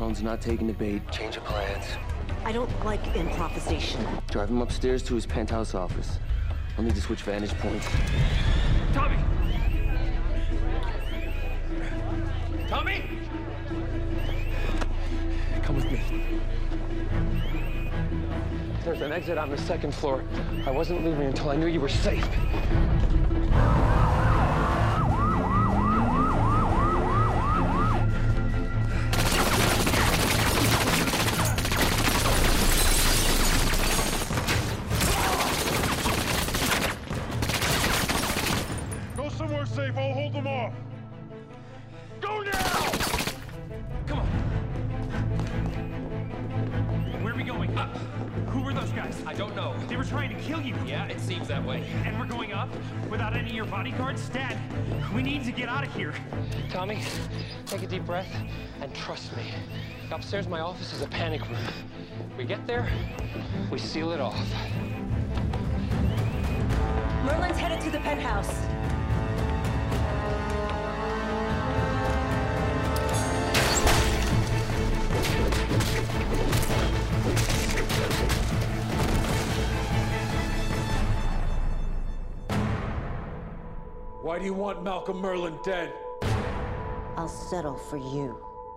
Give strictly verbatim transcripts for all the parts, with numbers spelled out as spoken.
Merlin's not taking the bait. Change of plans. I don't like improvisation. Drive him upstairs to his penthouse office. I'll need to switch vantage points. Tommy! Tommy! Come with me. There's an exit on the second floor. I wasn't leaving until I knew you were safe. Go somewhere safe, I'll hold them off. Go now! Come on. Where are we going? Up. Who were those guys? I don't know. They were trying to kill you. Yeah, it seems that way. And we're going up without any of your bodyguards? Dad, we need to get out of here. Tommy, take a deep breath and trust me. Upstairs, my office is a panic room. We get there, we seal it off. Merlin's headed to the penthouse. Why do you want Malcolm Merlin dead? I'll settle for you.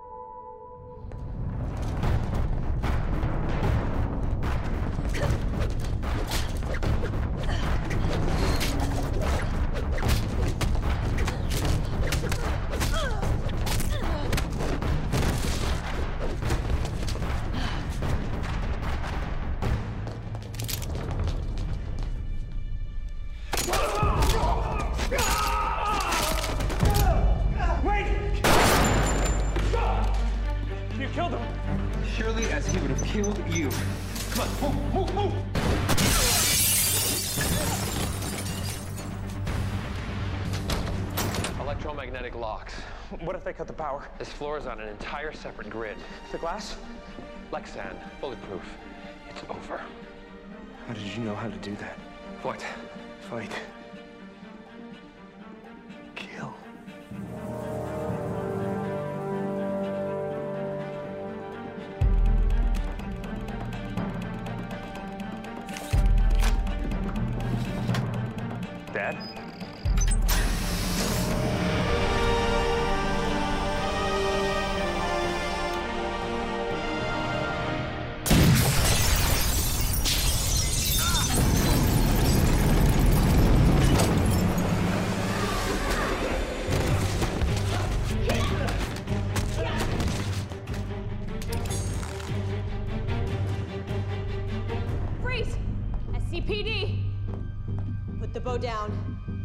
Surely as he would have killed you. Come on, move, move, move! Electromagnetic locks. What if they cut the power? This floor is on an entire separate grid. The glass? Lexan, bulletproof. It's over. How did you know how to do that? What? Fight. Kill. Dad? Freeze! S C P D! Put the bow down.